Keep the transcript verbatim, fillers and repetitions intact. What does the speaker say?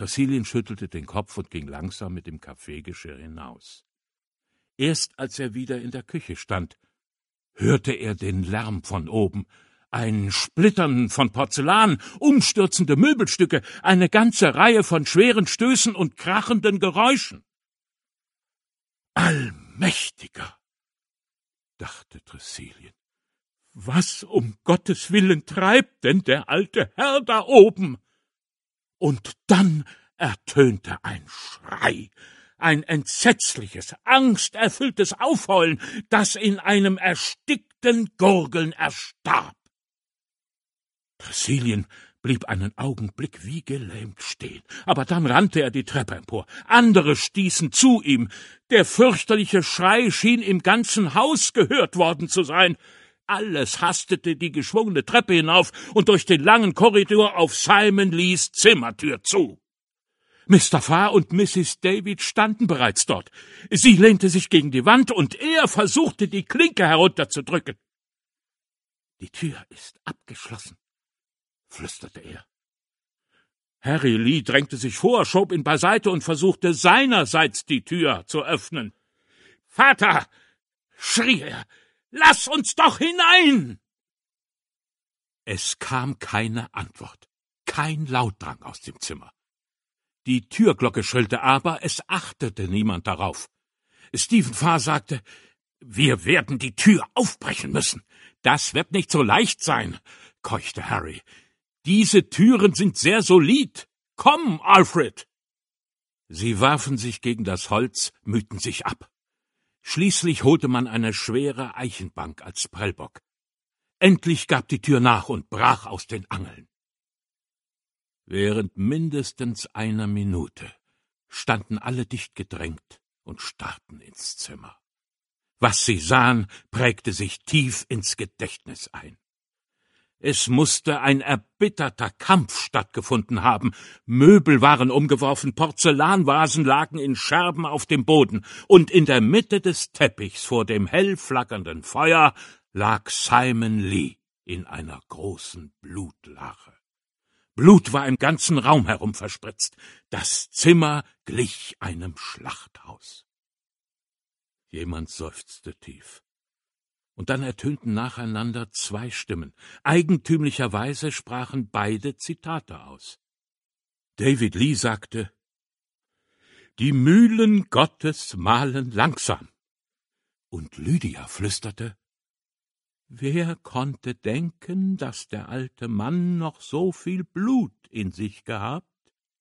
Tresilien schüttelte den Kopf und ging langsam mit dem Kaffeegeschirr hinaus. Erst als er wieder in der Küche stand, hörte er den Lärm von oben, ein Splittern von Porzellan, umstürzende Möbelstücke, eine ganze Reihe von schweren Stößen und krachenden Geräuschen. »Allmächtiger«, dachte Tresilien, »was um Gottes Willen treibt denn der alte Herr da oben?« Und dann ertönte ein Schrei, ein entsetzliches, angsterfülltes Aufheulen, das in einem erstickten Gurgeln erstarb. Tresilien blieb einen Augenblick wie gelähmt stehen, aber dann rannte er die Treppe empor. Andere stießen zu ihm. Der fürchterliche Schrei schien im ganzen Haus gehört worden zu sein. Alles hastete die geschwungene Treppe hinauf und durch den langen Korridor auf Simon Lees Zimmertür zu. Mister Farr und Missis David standen bereits dort. Sie lehnte sich gegen die Wand, und er versuchte, die Klinke herunterzudrücken. »Die Tür ist abgeschlossen«, flüsterte er. Harry Lee drängte sich vor, schob ihn beiseite und versuchte seinerseits die Tür zu öffnen. »Vater«, schrie er, »lass uns doch hinein!« Es kam keine Antwort, kein Laut drang aus dem Zimmer. Die Türglocke schrillte, aber es achtete niemand darauf. Stephen Farr sagte, »Wir werden die Tür aufbrechen müssen. Das wird nicht so leicht sein«, keuchte Harry. »Diese Türen sind sehr solid. Komm, Alfred!« Sie warfen sich gegen das Holz, mühten sich ab. Schließlich holte man eine schwere Eichenbank als Prellbock. Endlich gab die Tür nach und brach aus den Angeln. Während mindestens einer Minute standen alle dicht gedrängt und starrten ins Zimmer. Was sie sahen, prägte sich tief ins Gedächtnis ein. Es musste ein erbitterter Kampf stattgefunden haben. Möbel waren umgeworfen, Porzellanvasen lagen in Scherben auf dem Boden, und in der Mitte des Teppichs vor dem hell flackernden Feuer lag Simon Lee in einer großen Blutlache. Blut war im ganzen Raum herum verspritzt. Das Zimmer glich einem Schlachthaus. Jemand seufzte tief. Und dann ertönten nacheinander zwei Stimmen. Eigentümlicherweise sprachen beide Zitate aus. David Lee sagte, »Die Mühlen Gottes mahlen langsam.« Und Lydia flüsterte, »Wer konnte denken, dass der alte Mann noch so viel Blut in sich gehabt?«